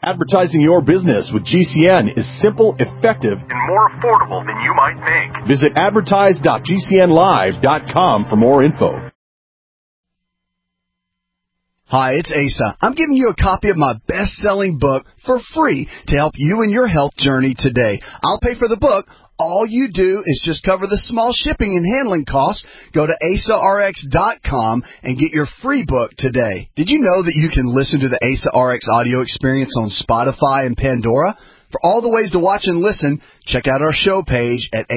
Advertising your business with GCN is simple, effective, and more affordable than you might think. Visit advertise.gcnlive.com for more info. Hi, it's Asa. I'm giving you a copy of my best-selling book for free to help you in your health journey today. I'll pay for the book. All you do is just cover the small shipping and handling costs. Go to AsaRx.com and get your free book today. Did you know that you can listen to the Asa RX audio experience on Spotify and Pandora? For all the ways to watch and listen, check out our show page at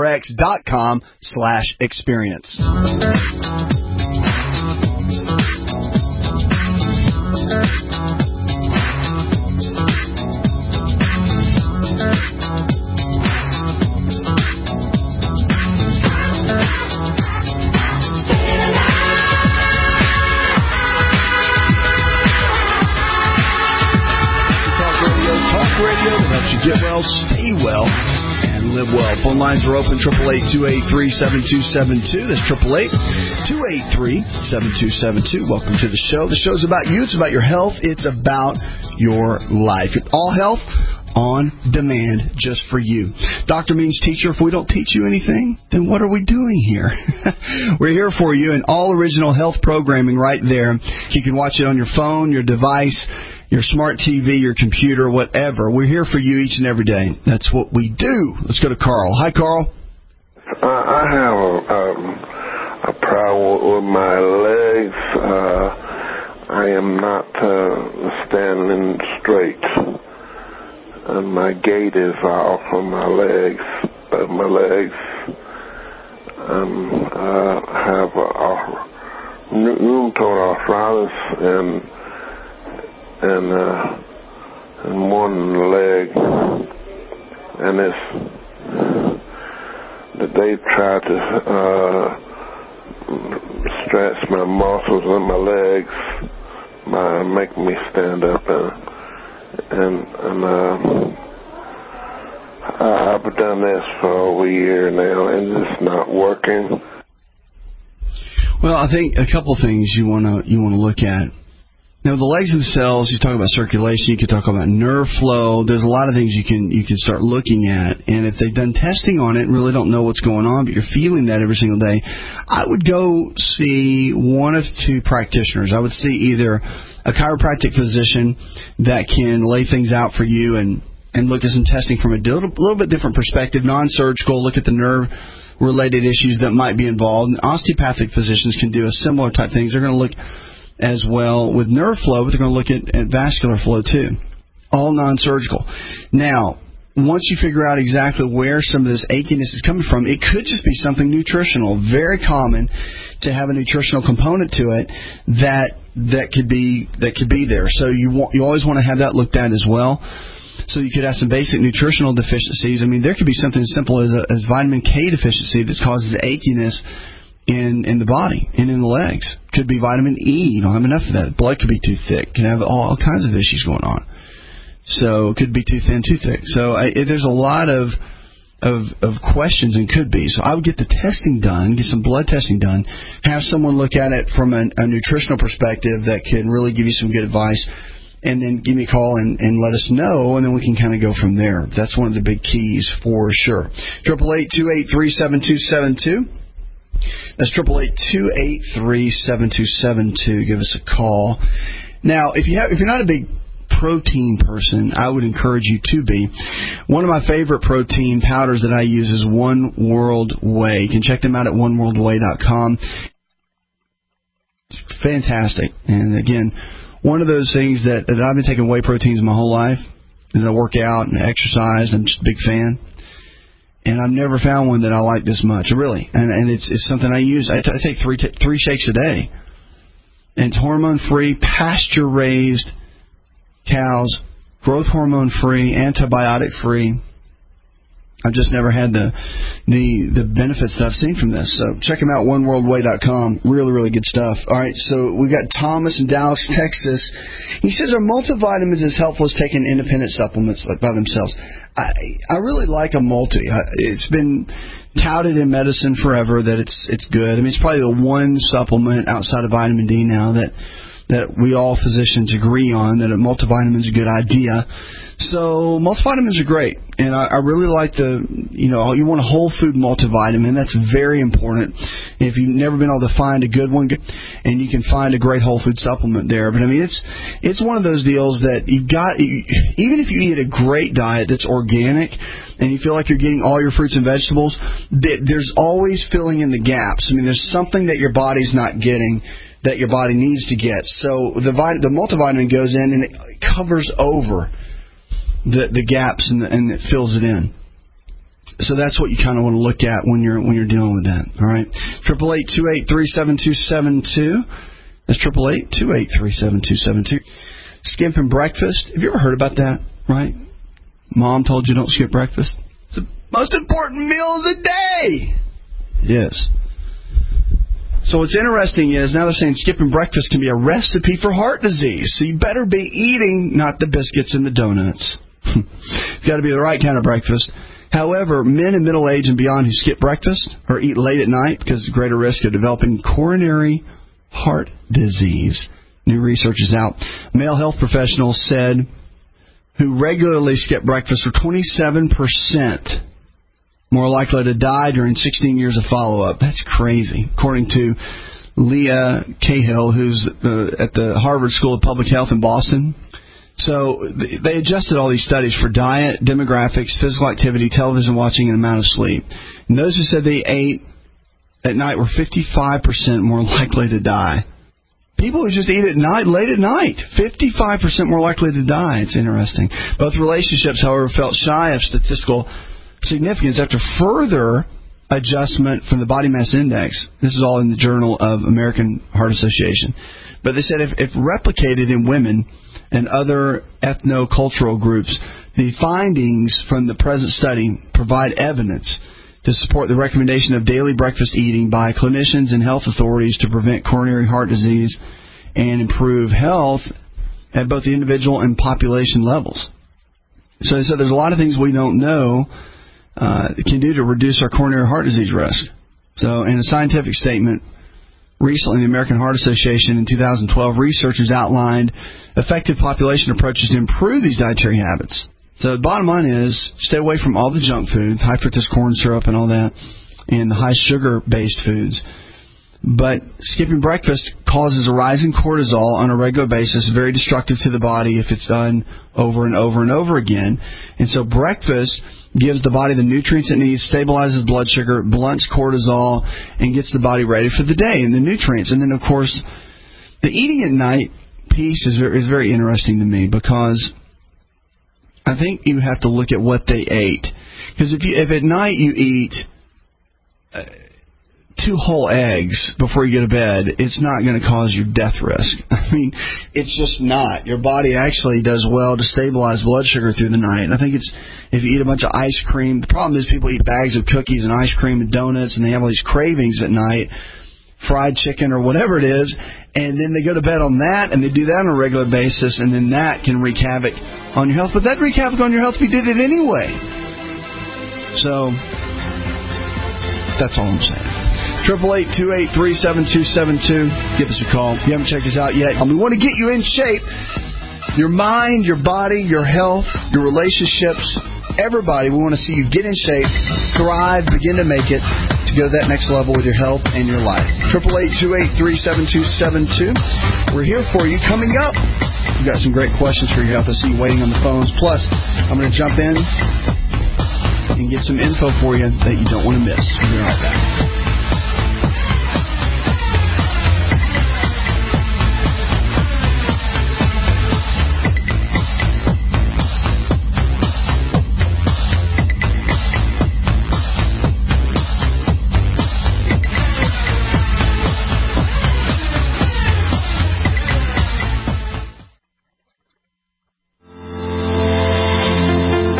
AsaRx.com/experience. Get well, stay well, and live well. Phone lines are open, 888-283-7272. That's 888-283-7272. Welcome to the show. The show's about you. It's about your health. It's about your life. It's all health on demand just for you. Doctor means teacher. If we don't teach you anything, then what are we doing here? We're here for you and all original health programming right there. You can watch it on your phone, your device, your smart TV, your computer, whatever. We're here for you each and every day. That's what we do. Let's go to Carl. Hi, Carl. I have a problem with my legs. I am not standing straight. And my gait is off on my legs. My legs have rheumatoid arthritis and one leg, and they tried to stretch my muscles in my legs, make me stand up, and I've done this for over a year now, and it's not working. Well, I think a couple of things you want to look at. Now, the legs themselves, you talk about circulation, you could talk about nerve flow. There's a lot of things you can start looking at. And if they've done testing on it and really don't know what's going on, but you're feeling that every single day, I would go see one of two practitioners. I would see either a chiropractic physician that can lay things out for you and look at some testing from a little bit different perspective, non-surgical, look at the nerve-related issues that might be involved. And osteopathic physicians can do a similar type things. They're going to look as well with nerve flow, but they're going to look at vascular flow too. All non-surgical. Now, once you figure out exactly where some of this achiness is coming from, it could just be something nutritional. Very common to have a nutritional component to it that could be there. So you always want to have that looked at as well. So you could have some basic nutritional deficiencies. I mean, there could be something as simple as vitamin K deficiency that causes achiness in the body and in the legs. Could be vitamin E. You don't have enough of that. Blood could be too thick. Can have all kinds of issues going on. So it could be too thin, too thick. So there's a lot of questions and could be. So I would get the testing done, get some blood testing done, have someone look at it from a nutritional perspective that can really give you some good advice, and then give me a call and let us know, and then we can kind of go from there. That's one of the big keys for sure. 888-283-7272. That's 888-283-7272. Give us a call. Now, if you're not a big protein person, I would encourage you to be. One of my favorite protein powders that I use is One World Whey. You can check them out at oneworldwhey.com. Fantastic. And again, one of those things that I've been taking whey proteins my whole life as I work out and exercise. I'm just a big fan. And I've never found one that I like this much, really. And it's something I use. I take three shakes a day. And it's hormone-free, pasture-raised cows, growth hormone-free, antibiotic-free. I've just never had the benefits that I've seen from this. So check them out, oneworldwhey.com. Really, really good stuff. All right, so we've got Thomas in Dallas, Texas. He says, are multivitamins as helpful as taking independent supplements by themselves? I really like a multi. It's been touted in medicine forever that it's good. I mean, it's probably the one supplement outside of vitamin D now that that we all physicians agree on, that a multivitamin is a good idea. So multivitamins are great, and I really like you want a whole food multivitamin. That's very important. If you've never been able to find a good one, and you can find a great whole food supplement there. But I mean, it's one of those deals that even if you eat a great diet that's organic, and you feel like you're getting all your fruits and vegetables, there's always filling in the gaps. I mean, there's something that your body's not getting that your body needs to get. So the multivitamin goes in and it covers over the gaps and it fills it in. So that's what you kind of want to look at when you're dealing with that. All right, 888-283-7272. That's 888-283-7272. Skipping breakfast. Have you ever heard about that? Right? Mom told you don't skip breakfast. It's the most important meal of the day. Yes. So what's interesting is now they're saying skipping breakfast can be a recipe for heart disease. So you better be eating not the biscuits and the donuts. It's got to be the right kind of breakfast. However, men in middle age and beyond who skip breakfast or eat late at night because of greater risk of developing coronary heart disease. New research is out. Male health professionals said who regularly skip breakfast were 27% more likely to die during 16 years of follow-up. That's crazy, according to Leah Cahill, who's at the Harvard School of Public Health in Boston. So they adjusted all these studies for diet, demographics, physical activity, television watching, and amount of sleep. And those who said they ate at night were 55% more likely to die. People who just eat at night, late at night, 55% more likely to die. It's interesting. Both relationships, however, felt shy of statistical significance after further adjustment from the body mass index. This is all in the Journal of American Heart Association. But they said if replicated in women and other ethno-cultural groups, the findings from the present study provide evidence to support the recommendation of daily breakfast eating by clinicians and health authorities to prevent coronary heart disease and improve health at both the individual and population levels. So they said there's a lot of things we don't know can do to reduce our coronary heart disease risk. So in a scientific statement recently, the American Heart Association in 2012, researchers outlined effective population approaches to improve these dietary habits. So the bottom line is stay away from all the junk food, high fructose corn syrup and all that, and the high sugar-based foods. But skipping breakfast causes a rise in cortisol on a regular basis, very destructive to the body if it's done over and over and over again. And so breakfast gives the body the nutrients it needs, stabilizes blood sugar, blunts cortisol, and gets the body ready for the day and the nutrients. And then, of course, the eating at night piece is very interesting to me because I think you have to look at what they ate. Because if at night you eat 2 whole eggs before you go to bed, it's not going to cause you death risk. I mean, it's just not. Your body actually does well to stabilize blood sugar through the night. And I think it's if you eat a bunch of ice cream. The problem is people eat bags of cookies and ice cream and donuts, and they have all these cravings at night, fried chicken or whatever it is, and then they go to bed on that, and they do that on a regular basis, and then that can wreak havoc on your health. But that wreak havoc on your health if you did it anyway. So that's all I'm saying. 888-283-7272. Give us a call. If you haven't checked us out yet, we want to get you in shape. Your mind, your body, your health, your relationships, everybody. We want to see you get in shape, thrive, begin to make it, to go to that next level with your health and your life. 888-283-7272. We're here for you. Coming up, we've got some great questions for your health. I see you waiting on the phones. Plus, I'm going to jump in and get some info for you that you don't want to miss. We'll be right back.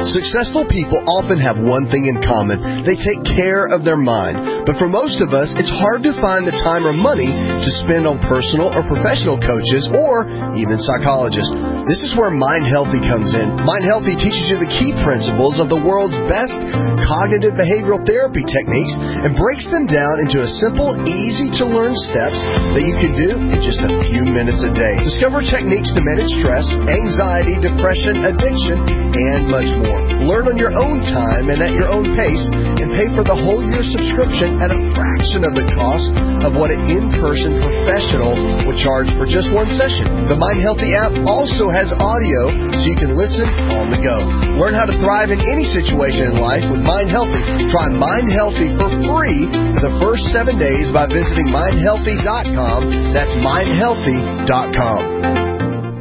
Successful people often have one thing in common. They take care of their mind. But for most of us, it's hard to find the time or money to spend on personal or professional coaches or even psychologists. This is where Mind Healthy comes in. Mind Healthy teaches you the key principles of the world's best cognitive behavioral therapy techniques and breaks them down into a simple, easy-to-learn steps that you can do in just a few minutes a day. Discover techniques to manage stress, anxiety, depression, addiction, and much more. Learn on your own time and at your own pace, and pay for the whole year subscription at a fraction of the cost of what an in-person professional would charge for just one session. The Mind Healthy app also has audio so you can listen on the go. Learn how to thrive in any situation in life with Mind Healthy. Try Mind Healthy for free for the first 7 days by visiting mindhealthy.com. That's mindhealthy.com.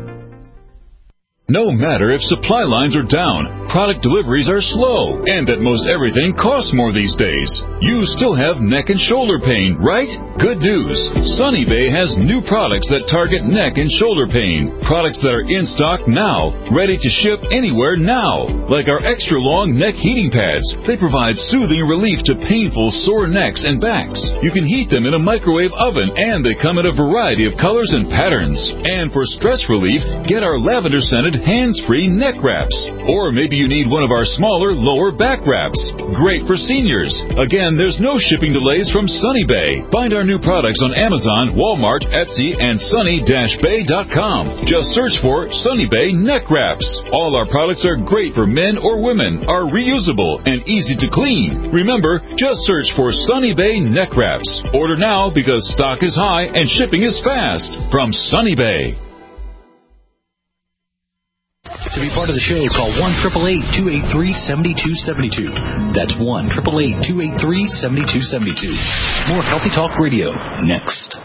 No matter if supply lines are down, product deliveries are slow, and that most everything costs more these days, you still have neck and shoulder pain, right? Good news. Sunny Bay has new products that target neck and shoulder pain. Products that are in stock now, ready to ship anywhere now. Like our extra long neck heating pads. They provide soothing relief to painful sore necks and backs. You can heat them in a microwave oven, and they come in a variety of colors and patterns. And for stress relief, get our lavender-scented hands-free neck wraps. Or maybe you need one of our smaller lower back wraps. Great for seniors. Again, there's no shipping delays from Sunny Bay. Find our new products on Amazon, Walmart, Etsy, and sunny-bay.com. Just search for Sunny Bay neck wraps. All our products are great for men or women, are reusable, and easy to clean. Remember, just search for Sunny Bay neck wraps. Order now because stock is high and shipping is fast. From Sunny Bay. To be part of the show, call 1-888-283-7272. That's 1-888-283-7272. More Healthy Talk Radio next.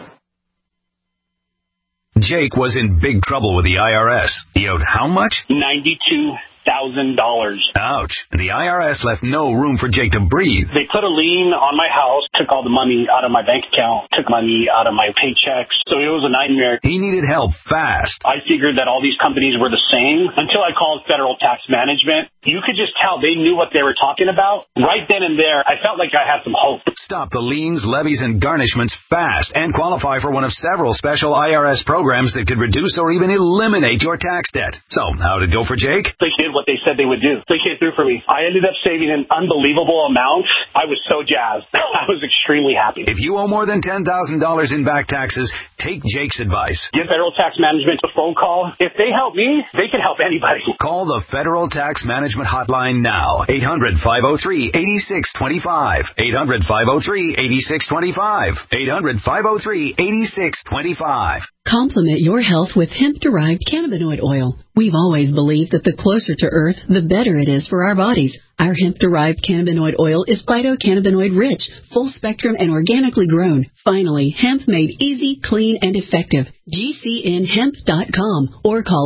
Jake was in big trouble with the IRS. He owed how much? $92,000. Ouch. The IRS left no room for Jake to breathe. They put a lien on my house, took all the money out of my bank account, took money out of my paychecks. So it was a nightmare. He needed help fast. I figured that all these companies were the same until I called Federal Tax Management. You could just tell they knew what they were talking about. Right then and there, I felt like I had some hope. Stop the liens, levies, and garnishments fast and qualify for one of several special IRS programs that could reduce or even eliminate your tax debt. So, how'd it go for Jake? They did what they said they would do. They came through for me. I ended up saving an unbelievable amount. I was so jazzed. I was extremely happy. If you owe more than $10,000 in back taxes, take Jake's advice. Give Federal Tax Management a phone call. If they help me, they can help anybody. Call the Federal Tax Management Hotline now. 800-503-8625. 800-503-8625. 800-503-8625. Complement your health with hemp-derived cannabinoid oil. We've always believed that the closer to Earth, the better it is for our bodies. Our hemp-derived cannabinoid oil is phytocannabinoid-rich, full-spectrum, and organically grown. Finally, hemp made easy, clean, and effective. GCNhemp.com or call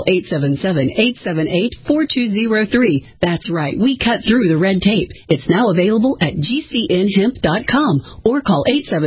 877-878-4203. That's right, we cut through the red tape. It's now available at GCNhemp.com or call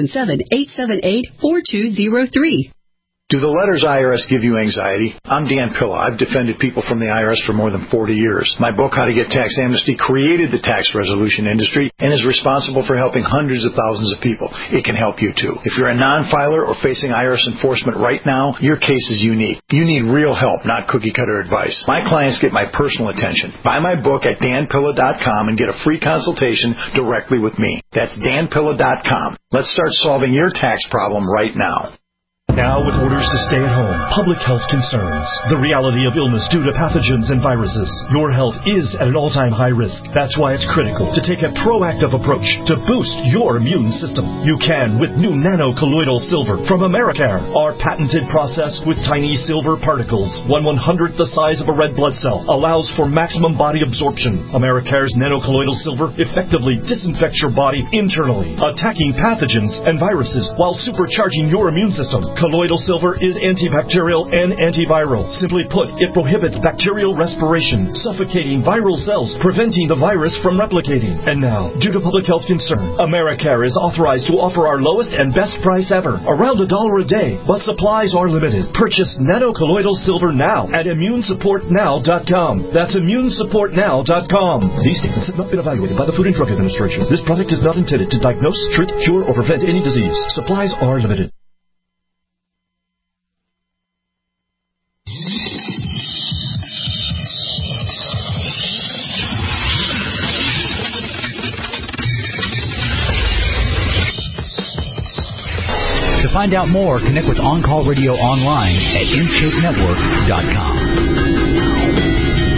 877-878-4203. Do the letters IRS give you anxiety? I'm Dan Pilla. I've defended people from the IRS for more than 40 years. My book, How to Get Tax Amnesty, created the tax resolution industry and is responsible for helping hundreds of thousands of people. It can help you, too. If you're a non-filer or facing IRS enforcement right now, your case is unique. You need real help, not cookie-cutter advice. My clients get my personal attention. Buy my book at danpilla.com and get a free consultation directly with me. That's danpilla.com. Let's start solving your tax problem right now. Now with orders to stay at home, public health concerns, the reality of illness due to pathogens and viruses, your health is at an all-time high risk. That's why it's critical to take a proactive approach to boost your immune system. You can with new nano-colloidal silver from Americare. Our patented process with tiny silver particles, 1/100th the size of a red blood cell, allows for maximum body absorption. Americare's nano-colloidal silver effectively disinfects your body internally, attacking pathogens and viruses while supercharging your immune system. Colloidal silver is antibacterial and antiviral. Simply put, it prohibits bacterial respiration, suffocating viral cells, preventing the virus from replicating. And now, due to public health concern, Americare is authorized to offer our lowest and best price ever, around $1 a day, but supplies are limited. Purchase nanocolloidal silver now at immunesupportnow.com. That's immunesupportnow.com. These statements have not been evaluated by the Food and Drug Administration. This product is not intended to diagnose, treat, cure, or prevent any disease. Supplies are limited. To find out more, connect with On Call Radio online at InShapeNetwork.com.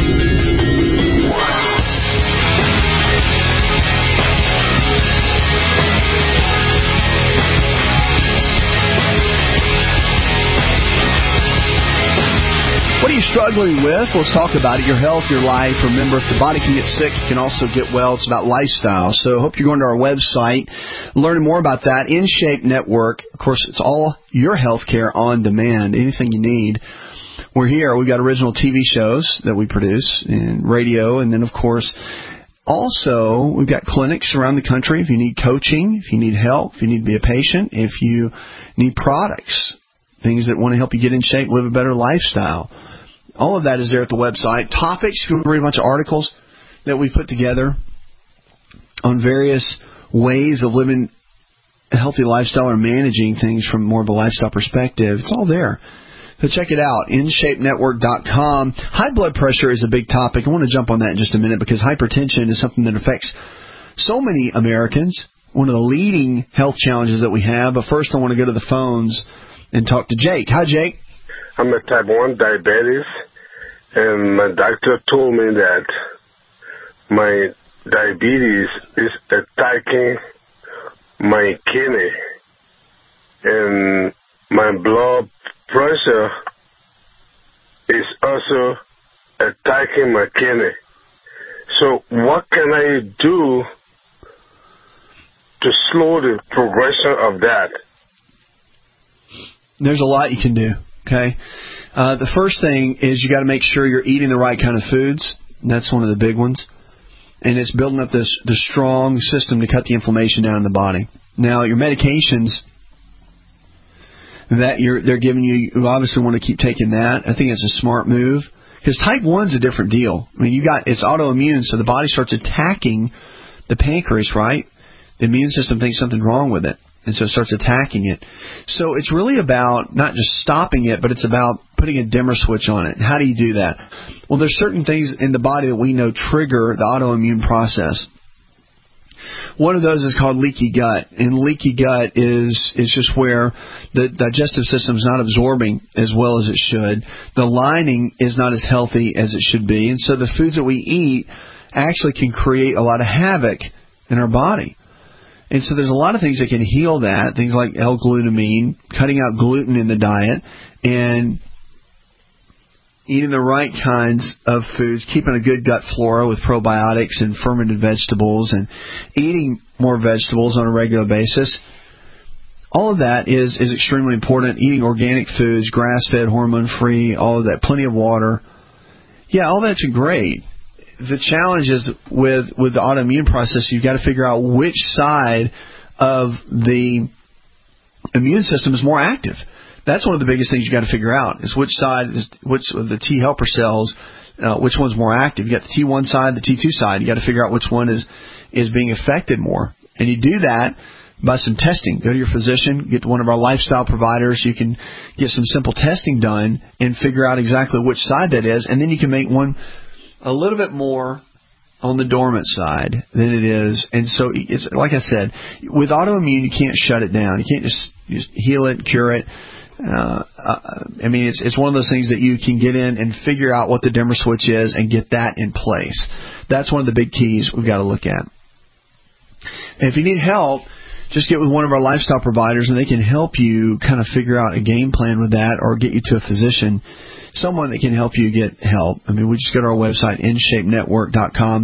What are you struggling with? Let's talk about it. Your health, your life. Remember, if the body can get sick, it can also get well. It's about lifestyle. So I hope you're going to our website, learning more about that. InShape Network. Of course, it's all your health care on demand. Anything you need. We're here. We've got original TV shows that we produce and radio. And then, of course, also, we've got clinics around the country. If you need coaching, if you need help, if you need to be a patient, if you need products, things that want to help you get in shape, live a better lifestyle. All of that is there at the website. Topics, you can read a bunch of articles that we put together on various ways of living a healthy lifestyle or managing things from more of a lifestyle perspective. It's all there. So check it out, InShapeNetwork.com. High blood pressure is a big topic. I want to jump on that in just a minute because hypertension is something that affects so many Americans, one of the leading health challenges that we have. But first I want to go to the phones and talk to Jake. Hi, Jake. I'm a type 1 diabetes, and my doctor told me that my diabetes is attacking my kidney, and my blood pressure is also attacking my kidney. So what can I do to slow the progression of that? There's a lot you can do, okay? The first thing is you got to make sure you're eating the right kind of foods. That's one of the big ones. And it's building up the strong system to cut the inflammation down in the body. Now, your medications that they're giving you obviously want to keep taking that. I think it's a smart move because type 1's a different deal. I mean, it's autoimmune, so the body starts attacking the pancreas, right? The immune system thinks something's wrong with it. And so it starts attacking it. So it's really about not just stopping it, but it's about putting a dimmer switch on it. How do you do that? Well, there's certain things in the body that we know trigger the autoimmune process. One of those is called leaky gut. And leaky gut is just where the digestive system is not absorbing as well as it should. The lining is not as healthy as it should be. And so the foods that we eat actually can create a lot of havoc in our body. And so there's a lot of things that can heal that, things like L-glutamine, cutting out gluten in the diet, and eating the right kinds of foods, keeping a good gut flora with probiotics and fermented vegetables, and eating more vegetables on a regular basis. All of that is extremely important. Eating organic foods, grass-fed, hormone-free, all of that, plenty of water. Yeah, all that's great. The challenge is with the autoimmune process, you've got to figure out which side of the immune system is more active. That's one of the biggest things you've got to figure out, is which side, which of the T helper cells, which one's more active. You got the T1 side, the T2 side. You got to figure out which one is being affected more. And you do that by some testing. Go to your physician, get to one of our lifestyle providers. You can get some simple testing done and figure out exactly which side that is, and then you can make one a little bit more on the dormant side than it is. And so it's like I said, with autoimmune, you can't shut it down. You can't just heal it, cure it. I mean, it's one of those things that you can get in and figure out what the dimmer switch is and get that in place. That's one of the big keys we've got to look at. And if you need help, just get with one of our lifestyle providers and they can help you kind of figure out a game plan with that, or get you to a physician, someone that can help you get help. I mean, we just go to our website, InShapeNetwork.com,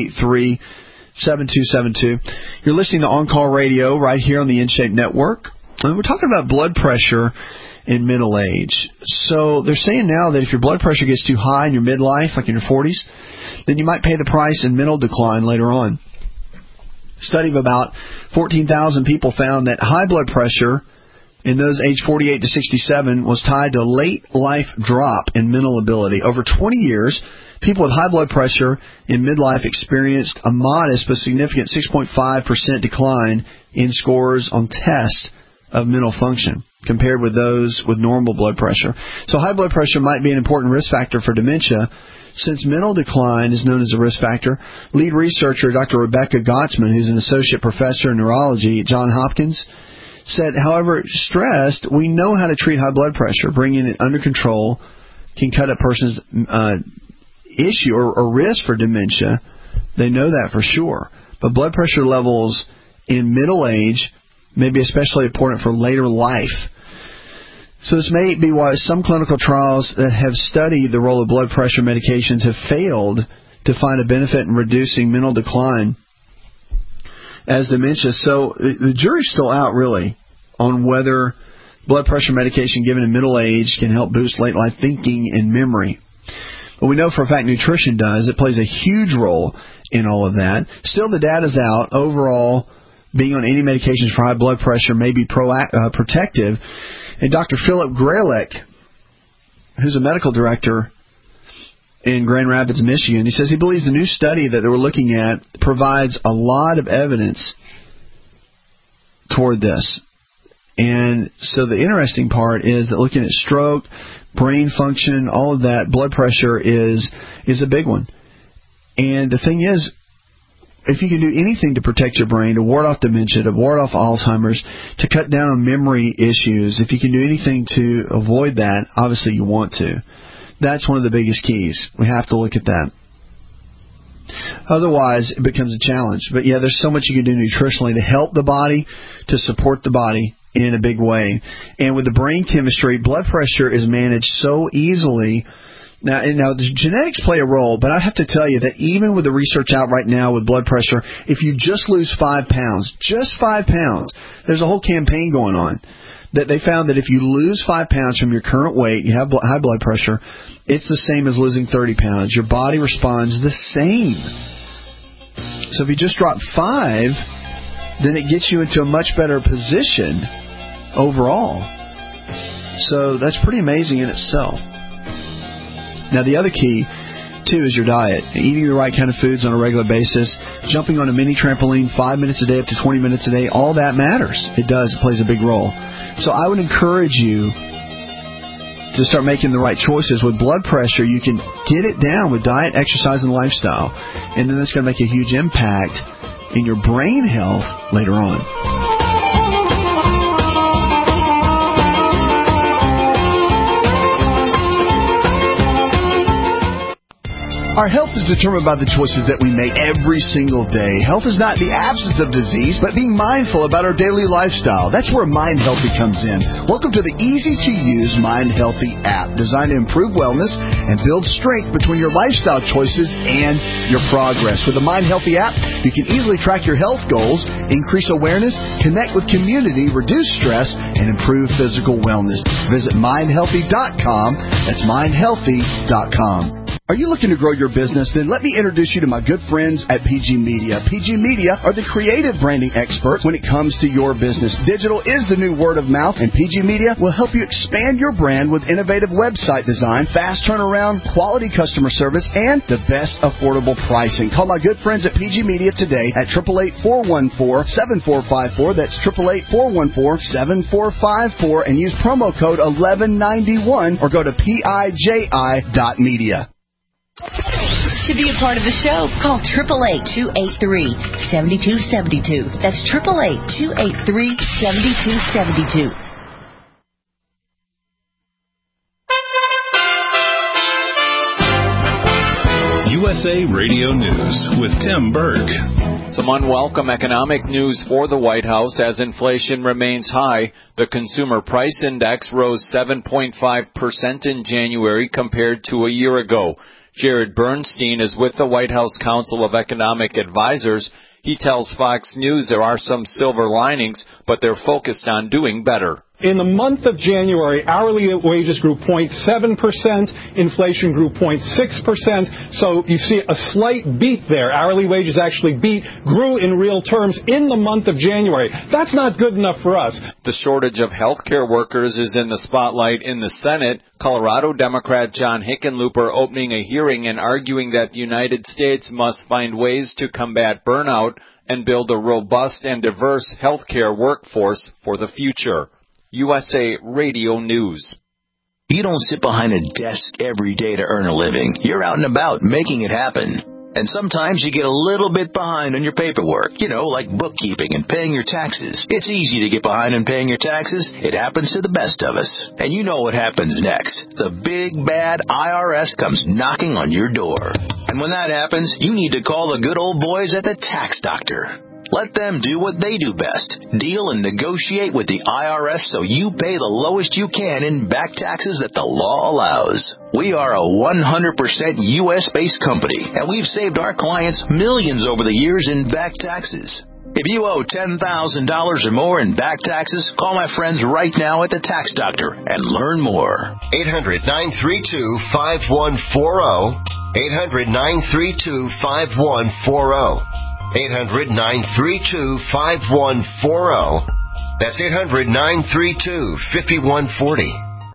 888-283-7272. You're listening to On Call Radio right here on the InShape Network. And we're talking about blood pressure in middle age. So they're saying now that if your blood pressure gets too high in your midlife, like in your 40s, then you might pay the price in mental decline later on. A study of about 14,000 people found that high blood pressure in those aged 48 to 67 was tied to a late life drop in mental ability. Over 20 years, people with high blood pressure in midlife experienced a modest but significant 6.5% decline in scores on tests of mental function compared with those with normal blood pressure. So high blood pressure might be an important risk factor for dementia. Since mental decline is known as a risk factor, lead researcher Dr. Rebecca Gottsman, who's an associate professor in neurology at Johns Hopkins, said, however, stressed, we know how to treat high blood pressure. Bringing it under control can cut a person's issue or risk for dementia. They know that for sure. But blood pressure levels in middle age may be especially important for later life. So this may be why some clinical trials that have studied the role of blood pressure medications have failed to find a benefit in reducing mental decline as dementia. So the jury's still out, really, on whether blood pressure medication given in middle age can help boost late life thinking and memory. But we know for a fact nutrition does. It plays a huge role in all of that. Still, the data's out. Overall, being on any medications for high blood pressure may be protective. And Dr. Philip Graylick, who's a medical director in Grand Rapids, Michigan, he says he believes the new study that they were looking at provides a lot of evidence toward this. And so the interesting part is that looking at stroke, brain function, all of that, blood pressure is a big one. And the thing is, if you can do anything to protect your brain, to ward off dementia, to ward off Alzheimer's, to cut down on memory issues, if you can do anything to avoid that, obviously you want to. That's one of the biggest keys. We have to look at that. Otherwise, it becomes a challenge. But yeah, there's so much you can do nutritionally to help the body, to support the body in a big way. And with the brain chemistry, blood pressure is managed so easily. Now, the genetics play a role, but I have to tell you that even with the research out right now with blood pressure, if you just lose 5 pounds, just 5 pounds, there's a whole campaign going on that they found that if you lose 5 pounds from your current weight, you have high blood pressure, it's the same as losing 30 pounds. Your body responds the same. So if you just drop 5, then it gets you into a much better position overall. So that's pretty amazing in itself. Now, the other key, too, is your diet. Eating the right kind of foods on a regular basis, jumping on a mini trampoline 5 minutes a day up to 20 minutes a day, all that matters. It does. It plays a big role. So I would encourage you to start making the right choices. With blood pressure, you can get it down with diet, exercise, and lifestyle. And then that's going to make a huge impact in your brain health later on. Our health is determined by the choices that we make every single day. Health is not the absence of disease, but being mindful about our daily lifestyle. That's where Mind Healthy comes in. Welcome to the easy-to-use Mind Healthy app, designed to improve wellness and build strength between your lifestyle choices and your progress. With the Mind Healthy app, you can easily track your health goals, increase awareness, connect with community, reduce stress, and improve physical wellness. Visit mindhealthy.com. That's mindhealthy.com. Are you looking to grow your business? Then let me introduce you to my good friends at PG Media. PG Media are the creative branding experts when it comes to your business. Digital is the new word of mouth, and PG Media will help you expand your brand with innovative website design, fast turnaround, quality customer service, and the best affordable pricing. Call my good friends at PG Media today at 888-414-7454. That's 888-414-7454, and use promo code 1191 or go to PIJI.media. To be a part of the show, call 888-283-7272. That's 888-283-7272. USA Radio News with Tim Berg. Some unwelcome economic news for the White House as inflation remains high. The Consumer Price Index rose 7.5% in January compared to a year ago. Jared Bernstein is with the White House Council of Economic Advisors. He tells Fox News there are some silver linings, but they're focused on doing better. In the month of January, hourly wages grew 0.7%, inflation grew 0.6%, so you see a slight beat there. Hourly wages actually grew in real terms in the month of January. That's not good enough for us. The shortage of healthcare workers is in the spotlight in the Senate. Colorado Democrat John Hickenlooper opening a hearing and arguing that the United States must find ways to combat burnout and build a robust and diverse healthcare workforce for the future. USA Radio News. You don't sit behind a desk every day to earn a living. You're out and about making it happen. And sometimes you get a little bit behind on your paperwork, like bookkeeping and paying your taxes. It's easy to get behind on paying your taxes. It happens to the best of us. And you know what happens next. The big, bad IRS comes knocking on your door. And when that happens, you need to call the good old boys at the Tax Doctor. Let them do what they do best. Deal and negotiate with the IRS so you pay the lowest you can in back taxes that the law allows. We are a 100% U.S.-based company, and we've saved our clients millions over the years in back taxes. If you owe $10,000 or more in back taxes, call my friends right now at the Tax Doctor and learn more. 800-932-5140. 800-932-5140. 800-932-5140. That's 800-932-5140.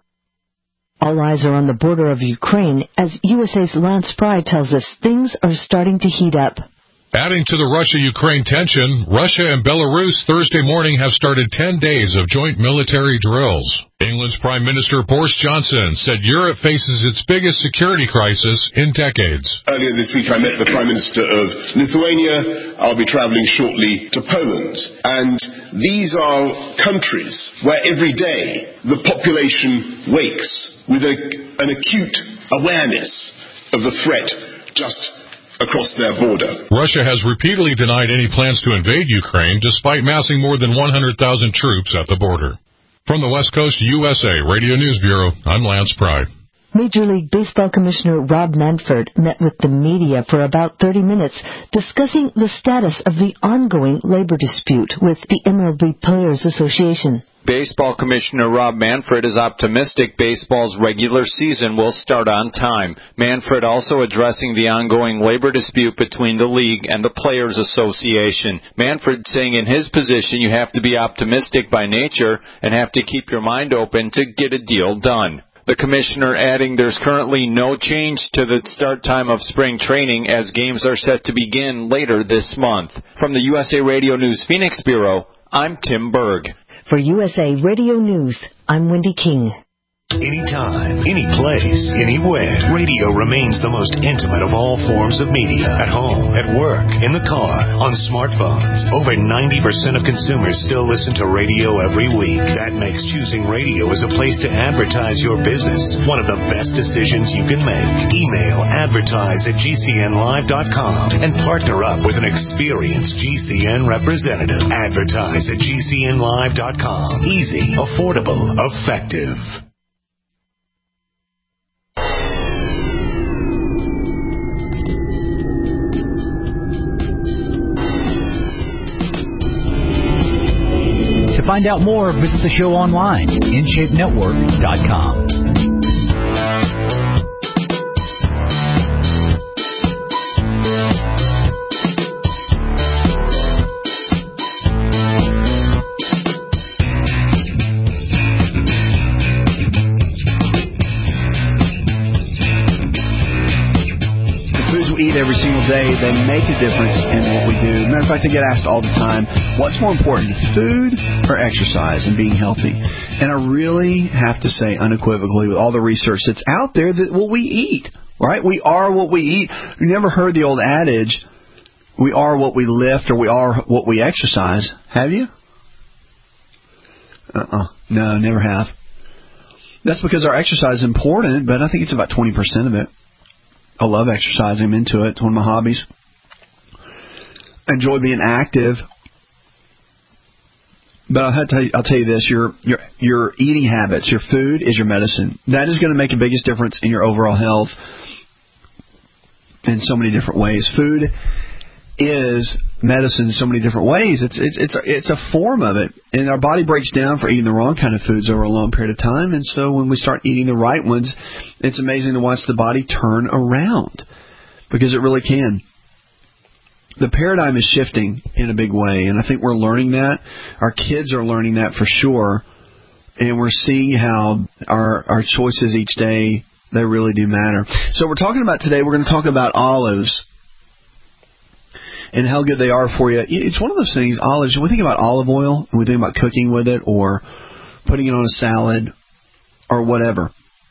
All eyes are on the border of Ukraine as USA's Lance Pry tells us things are starting to heat up. Adding to the Russia-Ukraine tension, Russia and Belarus Thursday morning have started 10 days of joint military drills. England's Prime Minister Boris Johnson said Europe faces its biggest security crisis in decades. Earlier this week I met the Prime Minister of Lithuania. I'll be travelling shortly to Poland. And these are countries where every day the population wakes with an acute awareness of the threat just across their border. Russia has repeatedly denied any plans to invade Ukraine, despite massing more than 100,000 troops at the border. From the West Coast USA Radio News Bureau, I'm Lance Pry. Major League Baseball Commissioner Rob Manfred met with the media for about 30 minutes discussing the status of the ongoing labor dispute with the MLB Players Association. Baseball Commissioner Rob Manfred is optimistic baseball's regular season will start on time. Manfred also addressing the ongoing labor dispute between the league and the Players Association. Manfred saying in his position you have to be optimistic by nature and have to keep your mind open to get a deal done. The commissioner adding there's currently no change to the start time of spring training as games are set to begin later this month. From the USA Radio News Phoenix Bureau, I'm Tim Berg. For USA Radio News, I'm Wendy King. Anytime, any place, anywhere. Radio remains the most intimate of all forms of media. At home, at work, in the car, on smartphones. Over 90% of consumers still listen to radio every week. That makes choosing radio as a place to advertise your business one of the best decisions you can make. Email advertise@gcnlive.com and partner up with an experienced GCN representative. Advertise@gcnlive.com. Easy, affordable, effective. To find out more, visit the show online, InShapeNetwork.com. Every single day, they make a difference in what we do. Matter of fact, I get asked all the time, what's more important, food or exercise and being healthy? And I really have to say unequivocally with all the research that's out there that what we eat, right? We are what we eat. You never heard the old adage, we are what we lift or we are what we exercise. Have you? No, never have. That's because our exercise is important, but I think it's about 20% of it. I love exercising. I'm into it. It's one of my hobbies. I enjoy being active. But I'll tell you this, your eating habits, your food is your medicine. That is going to make the biggest difference in your overall health in so many different ways. Food is medicine in so many different ways. It's a form of it, and our body breaks down for eating the wrong kind of foods over a long period of time. And so when we start eating the right ones, it's amazing to watch the body turn around, because it really can. The paradigm is shifting in a big way, and I think we're learning that. Our kids are learning that for sure, and we're seeing how our choices each day, they really do matter. So we're talking about today, we're going to talk about olives and how good they are for you. It's one of those things, olives, when we think about olive oil, and we think about cooking with it or putting it on a salad or whatever.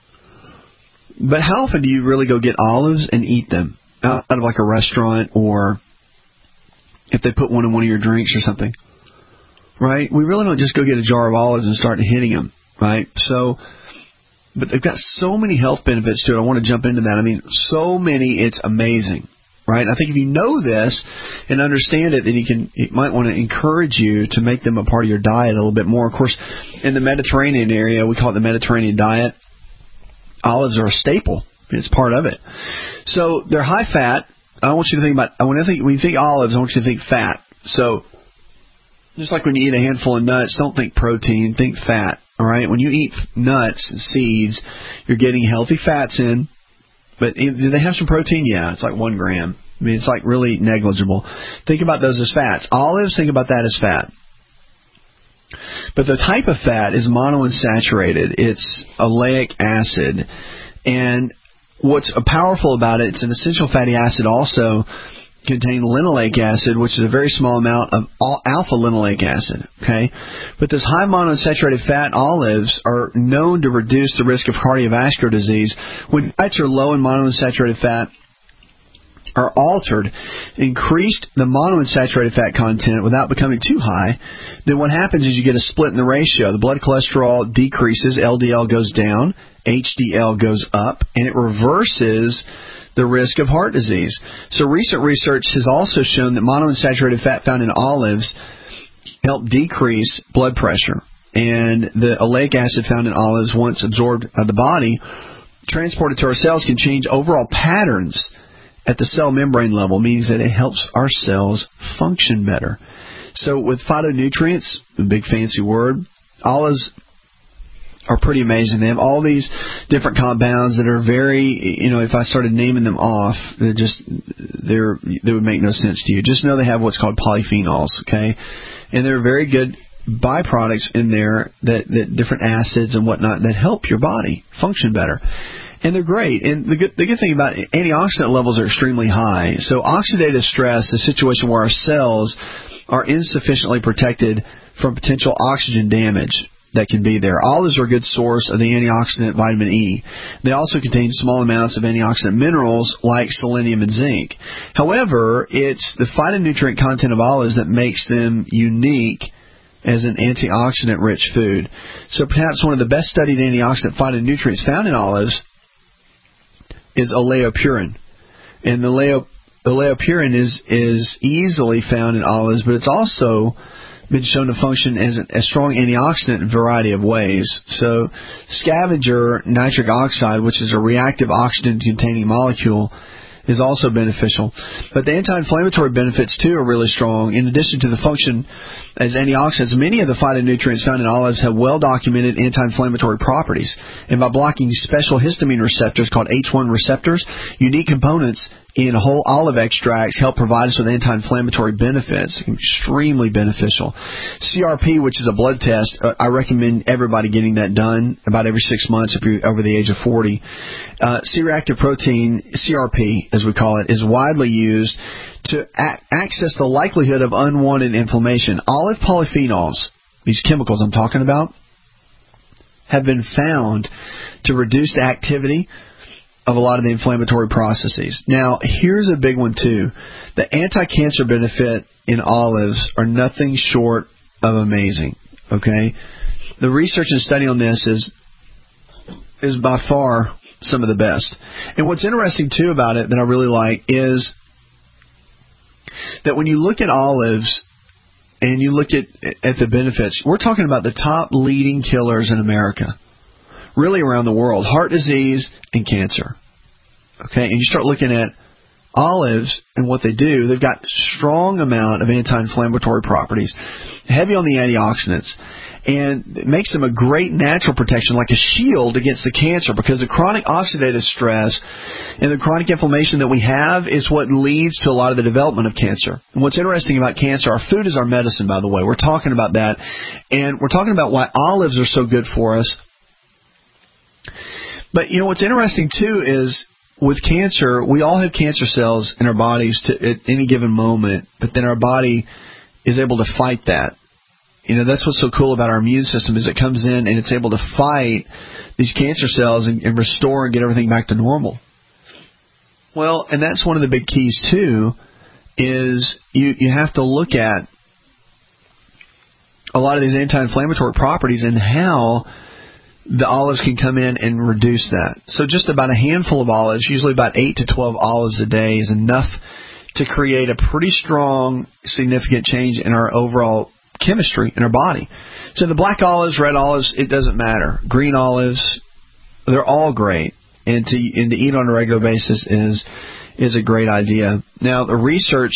But how often do you really go get olives and eat them out of like a restaurant, or if they put one in one of your drinks or something, right? We really don't just go get a jar of olives and start hitting them, right? So, but they've got so many health benefits to it. I want to jump into that. I mean, so many, it's amazing, right? I think if you know this and understand it, then it might want to encourage you to make them a part of your diet a little bit more. Of course, in the Mediterranean area, we call it the Mediterranean diet. Olives are a staple. It's part of it. So they're high fat. I want you to think about, when you think olives, I want you to think fat. So just like when you eat a handful of nuts, don't think protein, think fat. All right? When you eat nuts and seeds, you're getting healthy fats in. But do they have some protein? Yeah, it's like 1 gram. I mean, it's like really negligible. Think about those as fats. Olives, think about that as fat. But the type of fat is monounsaturated. It's oleic acid. And what's powerful about it, it's an essential fatty acid also contain linoleic acid, which is a very small amount of alpha-linoleic acid. Okay, but this high monounsaturated fat olives are known to reduce the risk of cardiovascular disease. When diets are low in monounsaturated fat are altered, increased the monounsaturated fat content without becoming too high, then what happens is you get a split in the ratio. The blood cholesterol decreases, LDL goes down, HDL goes up, and it reverses the risk of heart disease. So recent research has also shown that monounsaturated fat found in olives help decrease blood pressure. And the oleic acid found in olives, once absorbed by the body, transported to our cells, can change overall patterns at the cell membrane level, means that it helps our cells function better. So with phytonutrients, a big fancy word, olives are pretty amazing. They have all these different compounds that are very, if I started naming them off, they would make no sense to you. Just know they have what's called polyphenols, okay? And there are very good byproducts in there, that different acids and whatnot that help your body function better. And they're great. And the good thing about it, antioxidant levels are extremely high. So oxidative stress, the situation where our cells are insufficiently protected from potential oxygen damage that can be there. Olives are a good source of the antioxidant vitamin E. They also contain small amounts of antioxidant minerals like selenium and zinc. However, it's the phytonutrient content of olives that makes them unique as an antioxidant-rich food. So perhaps one of the best studied antioxidant phytonutrients found in olives is oleopurin. And the oleopurin is easily found in olives, but it's also been shown to function as a strong antioxidant in a variety of ways. So scavenger nitric oxide, which is a reactive oxygen-containing molecule, is also beneficial. But the anti-inflammatory benefits, too, are really strong. In addition to the function as antioxidants, many of the phytonutrients found in olives have well-documented anti-inflammatory properties. And by blocking special histamine receptors called H1 receptors, unique components in whole olive extracts help provide us with anti-inflammatory benefits. Extremely beneficial. CRP, which is a blood test, I recommend everybody getting that done about every 6 months if you're over the age of 40. C-reactive protein, CRP as we call it, is widely used to access the likelihood of unwanted inflammation. Olive polyphenols, these chemicals I'm talking about, have been found to reduce the activity of a lot of the inflammatory processes. Now, here's a big one too. The anti-cancer benefit in olives are nothing short of amazing. Okay? The research and study on this is by far some of the best. And what's interesting too about it that I really like is that when you look at olives and you look at the benefits, we're talking about the top leading killers in America, really around the world: heart disease and cancer. Okay, and you start looking at olives and what they do, they've got strong amount of anti-inflammatory properties, heavy on the antioxidants, and it makes them a great natural protection, like a shield against the cancer, because the chronic oxidative stress and the chronic inflammation that we have is what leads to a lot of the development of cancer. And what's interesting about cancer, our food is our medicine, by the way. We're talking about that, and we're talking about why olives are so good for us. But, what's interesting, too, is with cancer, we all have cancer cells in our bodies at any given moment, but then our body is able to fight that. That's what's so cool about our immune system, is it comes in and it's able to fight these cancer cells and restore and get everything back to normal. Well, and that's one of the big keys, too, is you have to look at a lot of these anti-inflammatory properties and how the olives can come in and reduce that. So just about a handful of olives, usually about 8 to 12 olives a day, is enough to create a pretty strong, significant change in our overall chemistry in our body. So the black olives, red olives, it doesn't matter. Green olives, they're all great. And to eat on a regular basis is a great idea. Now, the research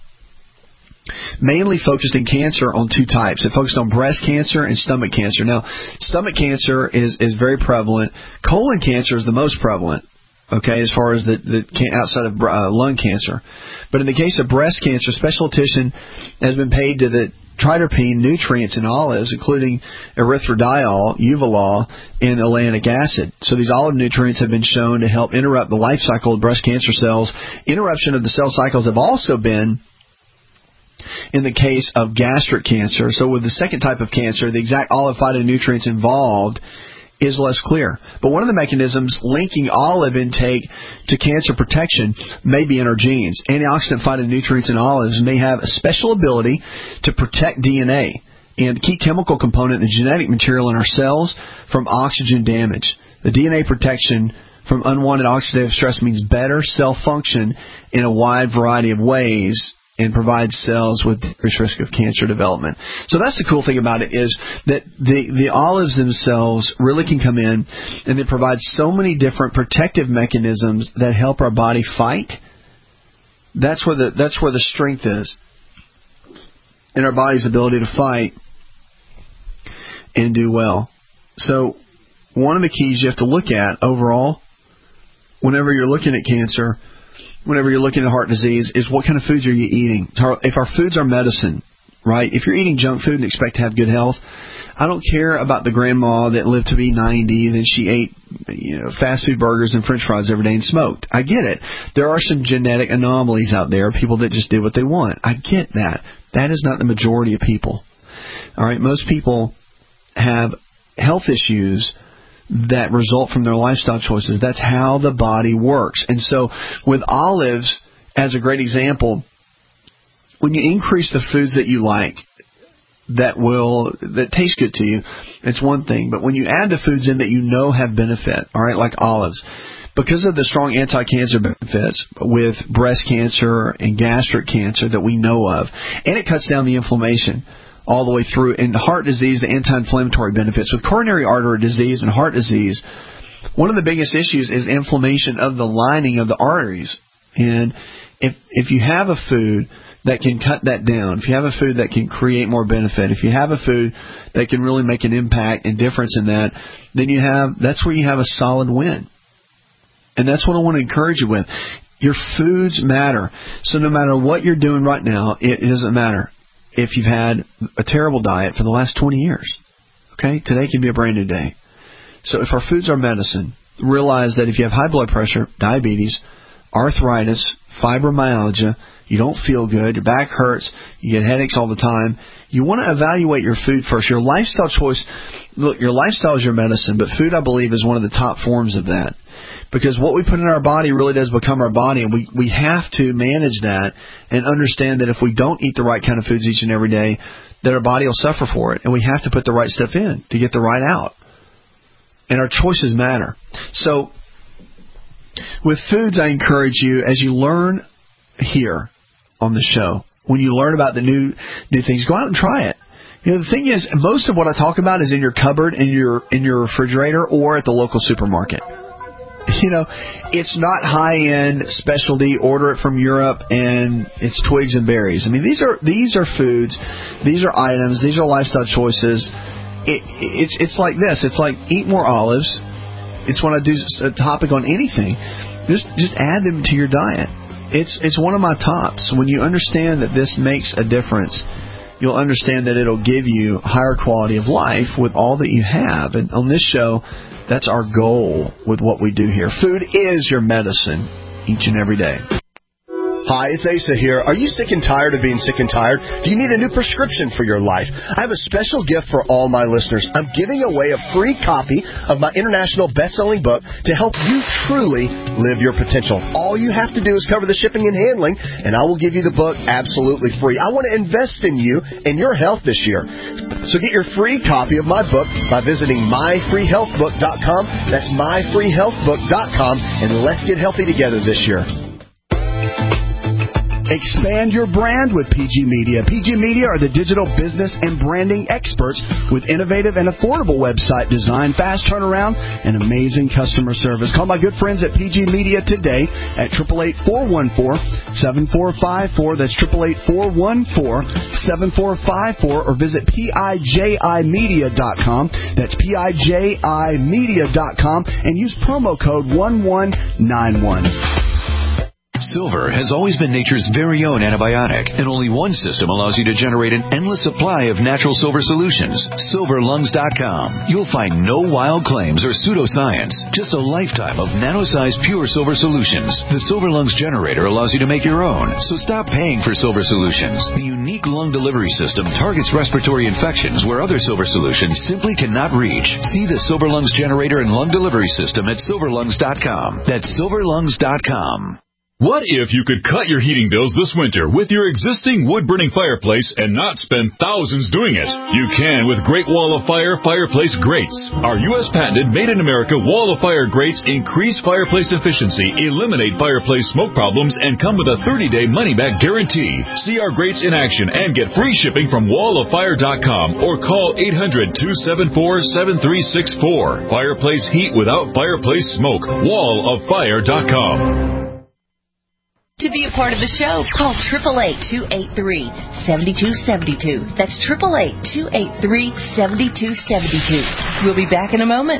mainly focused in cancer on two types. It focused on breast cancer and stomach cancer. Now, stomach cancer is very prevalent. Colon cancer is the most prevalent, okay, as far as the outside of lung cancer. But in the case of breast cancer, special attention has been paid to the tridopene nutrients in olives, including erythrodyol, uvalol, and oleic acid. So these olive nutrients have been shown to help interrupt the life cycle of breast cancer cells. Interruption of the cell cycles have also been in the case of gastric cancer. So with the second type of cancer, the exact olive phytonutrients involved is less clear. But one of the mechanisms linking olive intake to cancer protection may be in our genes. Antioxidant phytonutrients in olives may have a special ability to protect DNA and key chemical component in the genetic material in our cells from oxygen damage. The DNA protection from unwanted oxidative stress means better cell function in a wide variety of ways and provides cells with decreased risk of cancer development. So that's the cool thing about it, is that the olives themselves really can come in and they provide so many different protective mechanisms that help our body fight. That's where the strength is in our body's ability to fight and do well. So one of the keys you have to look at overall, whenever you're looking at cancer, whenever you're looking at heart disease, is what kind of foods are you eating? If our foods are medicine, right? If you're eating junk food and expect to have good health, I don't care about the grandma that lived to be 90, then she ate fast food burgers and french fries every day and smoked. I get it. There are some genetic anomalies out there, people that just did what they want. I get that. That is not the majority of people. All right, most people have health issues that result from their lifestyle choices. That's how the body works. And so with olives, as a great example, when you increase the foods that you like, that taste good to you, it's one thing. But when you add the foods in that you know have benefit, all right, like olives, because of the strong anti-cancer benefits with breast cancer and gastric cancer that we know of, and it cuts down the inflammation all the way through. And heart disease, the anti-inflammatory benefits. With coronary artery disease and heart disease, one of the biggest issues is inflammation of the lining of the arteries. And if you have a food that can cut that down, if you have a food that can create more benefit, if you have a food that can really make an impact and difference in that, then that's where you have a solid win. And that's what I want to encourage you with. Your foods matter. So no matter what you're doing right now, it doesn't matter. If you've had a terrible diet for the last 20 years, okay, today can be a brand new day. So if our foods are medicine, realize that if you have high blood pressure, diabetes, arthritis, fibromyalgia, you don't feel good, your back hurts, you get headaches all the time, you want to evaluate your food first. Your lifestyle choice, look, your lifestyle is your medicine, but food, I believe, is one of the top forms of that. Because what we put in our body really does become our body, and we have to manage that and understand that if we don't eat the right kind of foods each and every day, that our body will suffer for it. And we have to put the right stuff in to get the right out. And our choices matter. So with foods, I encourage you, as you learn here on the show, when you learn about the new things, go out and try it. The thing is, most of what I talk about is in your cupboard, in your refrigerator, or at the local supermarket. it's not high-end specialty. Order it from Europe, and it's twigs and berries. I mean, these are foods, these are items, these are lifestyle choices. It's like this. It's like eat more olives. It's when I do a topic on anything, just add them to your diet. It's one of my tops. When you understand that this makes a difference, you'll understand that it'll give you higher quality of life with all that you have. And on this show, that's our goal with what we do here. Food is your medicine each and every day. Hi, it's Asa here. Are you sick and tired of being sick and tired? Do you need a new prescription for your life? I have a special gift for all my listeners. I'm giving away a free copy of my international best-selling book to help you truly live your potential. All you have to do is cover the shipping and handling, and I will give you the book absolutely free. I want to invest in you and your health this year. So get your free copy of my book by visiting myfreehealthbook.com. That's myfreehealthbook.com, and let's get healthy together this year. Expand your brand with PG Media. PG Media are the digital business and branding experts with innovative and affordable website design, fast turnaround, and amazing customer service. Call my good friends at PG Media today at 888-414-7454. That's 888-414-7454, or visit PIJImedia.com. That's PIJImedia.com, and use promo code 1191. Silver has always been nature's very own antibiotic, and only one system allows you to generate an endless supply of natural silver solutions. SilverLungs.com. You'll find no wild claims or pseudoscience, just a lifetime of nano-sized pure silver solutions. The Silver Lungs generator allows you to make your own, so stop paying for silver solutions. The unique lung delivery system targets respiratory infections where other silver solutions simply cannot reach. See the Silver Lungs generator and lung delivery system at SilverLungs.com. That's SilverLungs.com. What if you could cut your heating bills this winter with your existing wood-burning fireplace and not spend thousands doing it? You can with Great Wall of Fire fireplace grates. Our U.S. patented made-in-America Wall of Fire grates increase fireplace efficiency, eliminate fireplace smoke problems, and come with a 30-day money-back guarantee. See our grates in action and get free shipping from walloffire.com or call 800-274-7364. Fireplace heat without fireplace smoke. walloffire.com. To be a part of the show, call 888-283-7272. That's 888-283-7272. We'll be back in a moment.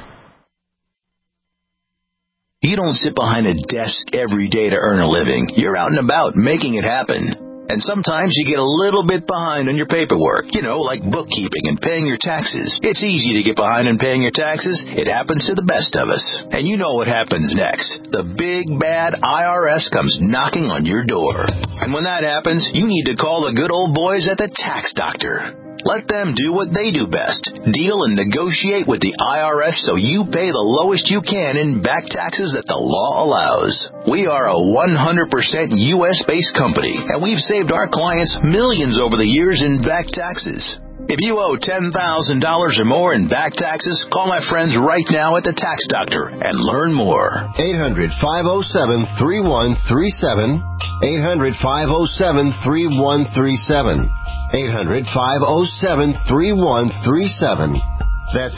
You don't sit behind a desk every day to earn a living. You're out and about making it happen. And sometimes you get a little bit behind on your paperwork, like bookkeeping and paying your taxes. It's easy to get behind on paying your taxes. It happens to the best of us. And you know what happens next. The big, bad IRS comes knocking on your door. And when that happens, you need to call the good old boys at the Tax Doctor. Let them do what they do best. Deal and negotiate with the IRS so you pay the lowest you can in back taxes that the law allows. We are a 100% U.S.-based company, and we've saved our clients millions over the years in back taxes. If you owe $10,000 or more in back taxes, call my friends right now at the Tax Doctor and learn more. 800-507-3137. 800-507-3137. 800-507-3137. That's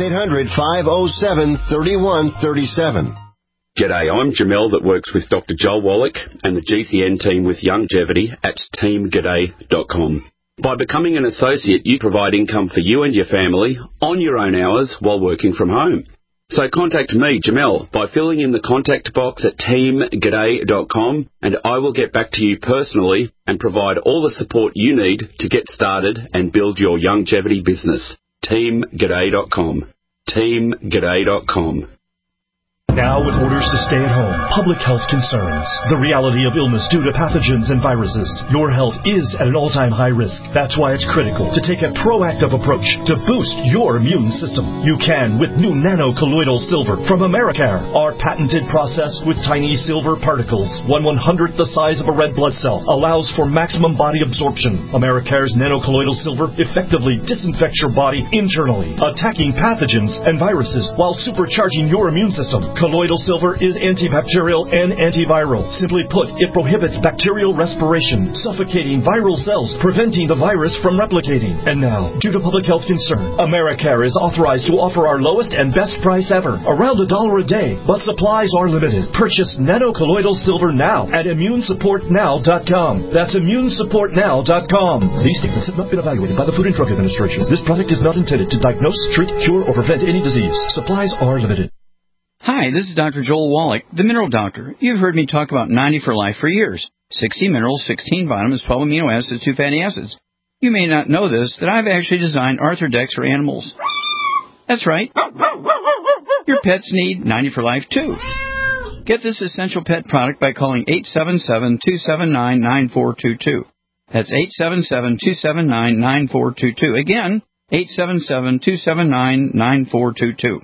800-507-3137. G'day, I'm Jamel that works with Dr. Joel Wallach and the GCN team with Longevity at teamg'day.com. By becoming an associate, you provide income for you and your family on your own hours while working from home. So contact me, Jamel, by filling in the contact box at teamg'day.com, and I will get back to you personally and provide all the support you need to get started and build your longevity business. teamg'day.com. teamg'day.com. Now with orders to stay at home, public health concerns, the reality of illness due to pathogens and viruses, your health is at an all-time high risk. That's why it's critical to take a proactive approach to boost your immune system. You can with new nano-colloidal silver from Americare. Our patented process with tiny silver particles, 1/100th the size of a red blood cell, allows for maximum body absorption. Americare's nano-colloidal silver effectively disinfects your body internally, attacking pathogens and viruses while supercharging your immune system. Colloidal silver is antibacterial and antiviral. Simply put, it prohibits bacterial respiration, suffocating viral cells, preventing the virus from replicating. And now, due to public health concern, Americare is authorized to offer our lowest and best price ever, around $1 a day, but supplies are limited. Purchase nanocolloidal silver now at immunesupportnow.com. That's immunesupportnow.com. These statements have not been evaluated by the Food and Drug Administration. This product is not intended to diagnose, treat, cure, or prevent any disease. Supplies are limited. Hi, this is Dr. Joel Wallach, the Mineral Doctor. You've heard me talk about 90 for Life for years. 60 minerals, 16 vitamins, 12 amino acids, 2 fatty acids. You may not know this, that I've actually designed Arthrodex for animals. That's right. Your pets need 90 for Life, too. Get this essential pet product by calling 877-279-9422. That's 877-279-9422. Again, 877-279-9422.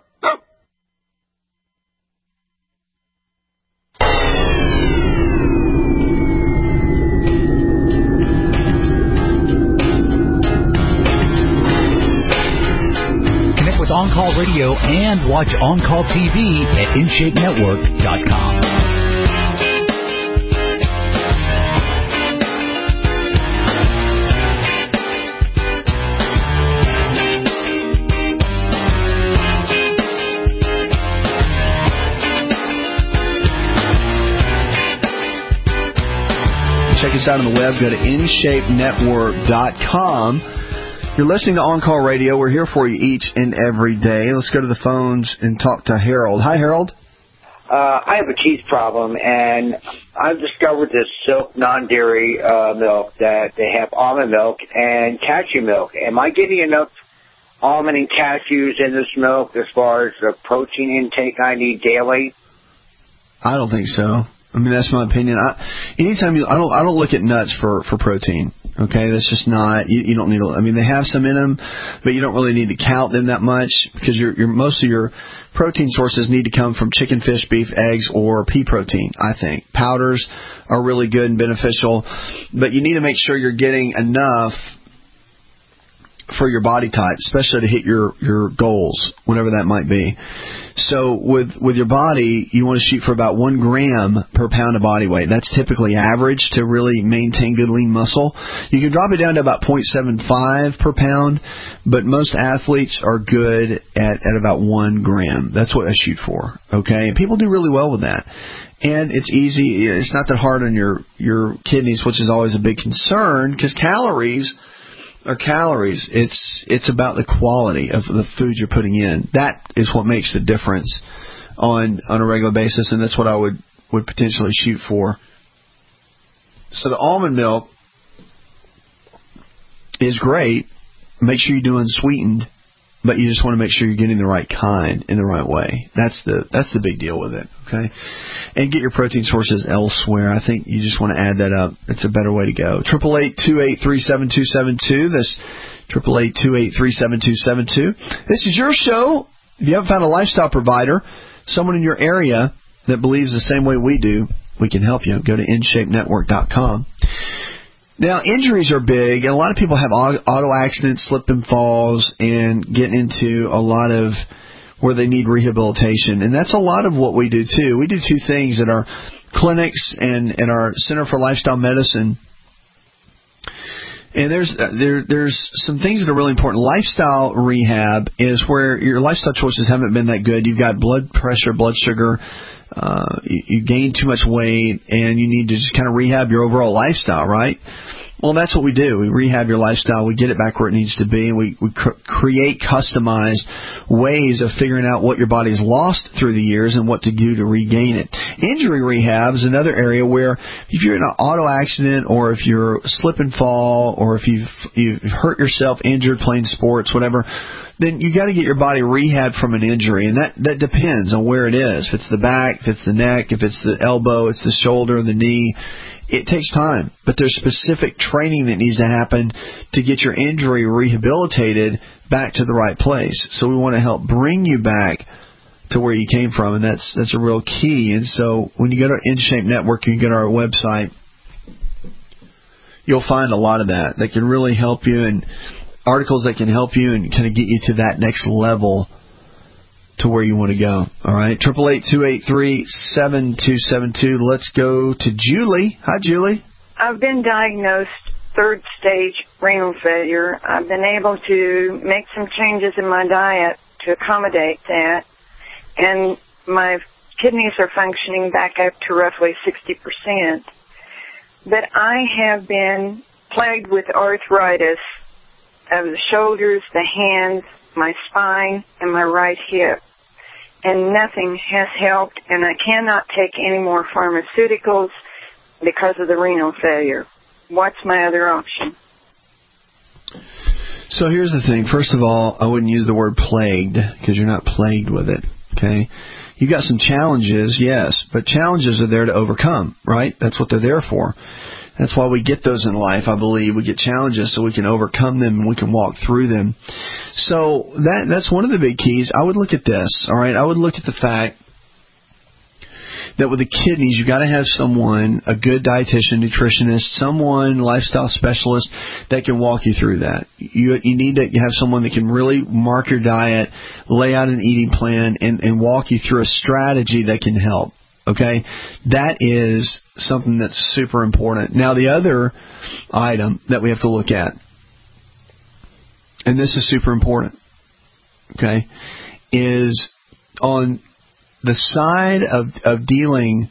With On Call Radio and watch On Call TV at InShapeNetwork.com. Check us out on the web. Go to InShapeNetwork.com. You're listening to On Call Radio. We're here for you each and every day. Let's go to the phones and talk to Harold. Hi, Harold. I have a teeth problem, and I've discovered this Silk non-dairy milk that they have almond milk and cashew milk. Am I getting enough almond and cashews in this milk as far as the protein intake I need daily? I don't think so. I mean, that's my opinion. I don't look at nuts for protein. Okay, that's just not. You don't need. I mean, they have some in them, but you don't really need to count them that much because most of your protein sources need to come from chicken, fish, beef, eggs, or pea protein. I think powders are really good and beneficial, but you need to make sure you're getting enough for your body type, especially to hit your goals, whatever that might be. So with your body, you want to shoot for about 1 gram per pound of body weight. That's typically average to really maintain good lean muscle. You can drop it down to about 0.75 per pound, but most athletes are good at about 1 gram. That's what I shoot for. Okay, and people do really well with that. And it's easy. It's not that hard on your kidneys, which is always a big concern because calories are calories. It's about the quality of the food you're putting in. That is what makes the difference on a regular basis, and that's what I would potentially shoot for. So the almond milk is great. Make sure you're doing sweetened, but you just want to make sure you're getting the right kind in the right way. That's the big deal with it, okay? And get your protein sources elsewhere. I think you just want to add that up. It's a better way to go. 888-283-7272. That's 888-283-7272. This is your show. If you haven't found a lifestyle provider, someone in your area that believes the same way we do, we can help you. Go to InShapeNetwork.com. Now, injuries are big, and a lot of people have auto accidents, slip and falls, and get into a lot of where they need rehabilitation. And that's a lot of what we do, too. We do 2 things at our clinics and our Center for Lifestyle Medicine. And there's some things that are really important. Lifestyle rehab is where your lifestyle choices haven't been that good. You've got blood pressure, blood sugar, you gain too much weight, and you need to just kind of rehab your overall lifestyle, right? Well, that's what we do. We rehab your lifestyle. We get it back where it needs to be, and we create customized ways of figuring out what your body's lost through the years and what to do to regain it. Injury rehab is another area where if you're in an auto accident or if you're slip and fall or if you've hurt yourself, injured playing sports, whatever, then you got to get your body rehabbed from an injury, and that depends on where it is. If it's the back, if it's the neck, if it's the elbow, it's the shoulder, the knee. It takes time, but there's specific training that needs to happen to get your injury rehabilitated back to the right place. So we want to help bring you back to where you came from, and that's a real key. And so when you go to InShape Network, you can go to our website, you'll find a lot of that can really help you, and articles that can help you and kind of get you to that next level to where you want to go. All right, 888-283-7272. Let's go to Julie. Hi, Julie. I've been diagnosed third stage renal failure. I've been able to make some changes in my diet to accommodate that, and my kidneys are functioning back up to roughly 60%. But I have been plagued with arthritis of the shoulders, the hands, my spine, and my right hip. And nothing has helped, and I cannot take any more pharmaceuticals because of the renal failure. What's my other option? So here's the thing. First of all, I wouldn't use the word plagued because you're not plagued with it, okay? You got some challenges, yes, but challenges are there to overcome, right? That's what they're there for. That's why we get those in life, I believe. We get challenges so we can overcome them and we can walk through them. So that's one of the big keys. I would look at this, all right? I would look at the fact that with the kidneys, you've got to have someone, a good dietitian, nutritionist, someone, lifestyle specialist that can walk you through that. You need to have someone that can really mark your diet, lay out an eating plan, and walk you through a strategy that can help. Okay? That is something that's super important. Now, the other item that we have to look at, and this is super important, okay, is on the side of dealing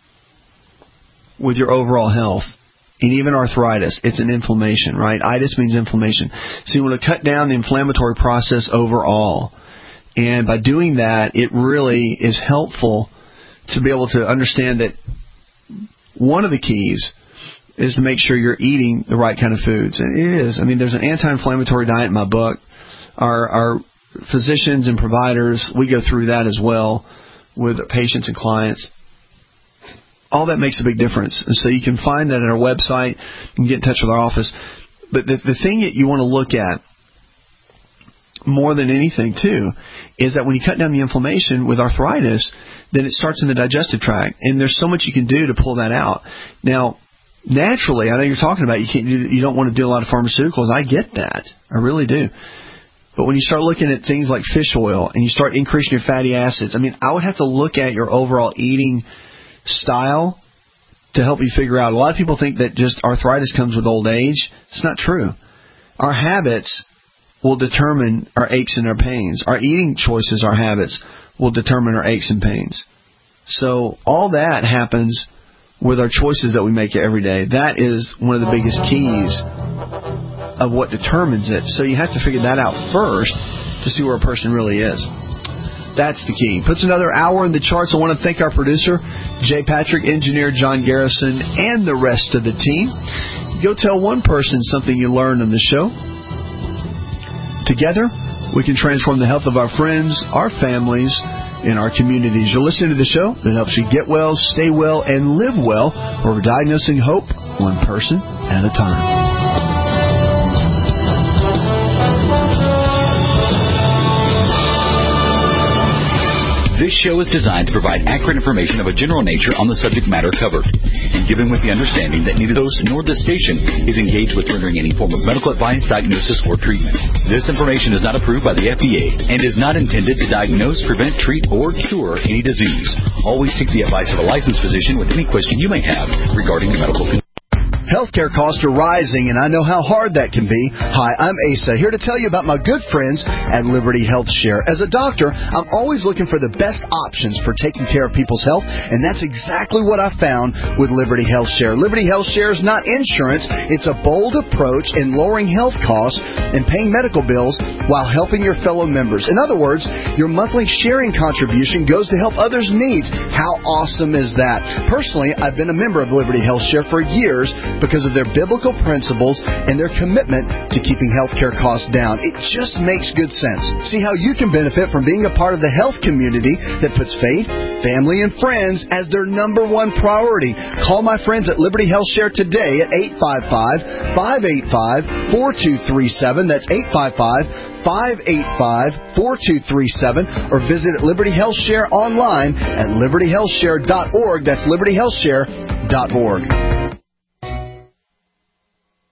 with your overall health, and even arthritis, it's an inflammation, right? Itis means inflammation. So you want to cut down the inflammatory process overall. And by doing that, it really is helpful to be able to understand that one of the keys is to make sure you're eating the right kind of foods. And it is. I mean, there's an anti-inflammatory diet in my book. Our physicians and providers, we go through that as well with patients and clients. All that makes a big difference. And so you can find that at our website. You can get in touch with our office. But the thing that you want to look at more than anything, too, is that when you cut down the inflammation with arthritis, then it starts in the digestive tract. And there's so much you can do to pull that out. Now, naturally, I know you're talking about you don't want to do a lot of pharmaceuticals. I get that. I really do. But when you start looking at things like fish oil and you start increasing your fatty acids, I mean, I would have to look at your overall eating style to help you figure out. A lot of people think that just arthritis comes with old age. It's not true. Our habits will determine our aches and our pains. Our eating choices, our habits, will determine our aches and pains. So all that happens with our choices that we make every day. That is one of the biggest keys of what determines it. So you have to figure that out first to see where a person really is. That's the key. Puts another hour in the charts. I want to thank our producer, Jay Patrick, engineer John Garrison, and the rest of the team. Go tell one person something you learned on the show. Together, we can transform the health of our friends, our families, and our communities. You're listening to the show that helps you get well, stay well, and live well, where we're diagnosing hope one person at a time. This show is designed to provide accurate information of a general nature on the subject matter covered, and given with the understanding that neither host nor this station is engaged with rendering any form of medical advice, diagnosis, or treatment. This information is not approved by the FDA and is not intended to diagnose, prevent, treat, or cure any disease. Always seek the advice of a licensed physician with any question you may have regarding your medical condition. Healthcare costs are rising, and I know how hard that can be. Hi, I'm Asa, here to tell you about my good friends at Liberty Health Share. As a doctor, I'm always looking for the best options for taking care of people's health, and that's exactly what I found with Liberty Health Share. Liberty Health Share is not insurance. It's a bold approach in lowering health costs and paying medical bills while helping your fellow members. In other words, your monthly sharing contribution goes to help others' needs. How awesome is that? Personally, I've been a member of Liberty Health Share for years because of their biblical principles and their commitment to keeping healthcare costs down. It just makes good sense. See how you can benefit from being a part of the health community that puts faith, family, and friends as their number one priority. Call my friends at Liberty Health Share today at 855-585-4237. That's 855-585-4237, or visit Liberty Health Share online at libertyhealthshare.org. That's libertyhealthshare.org.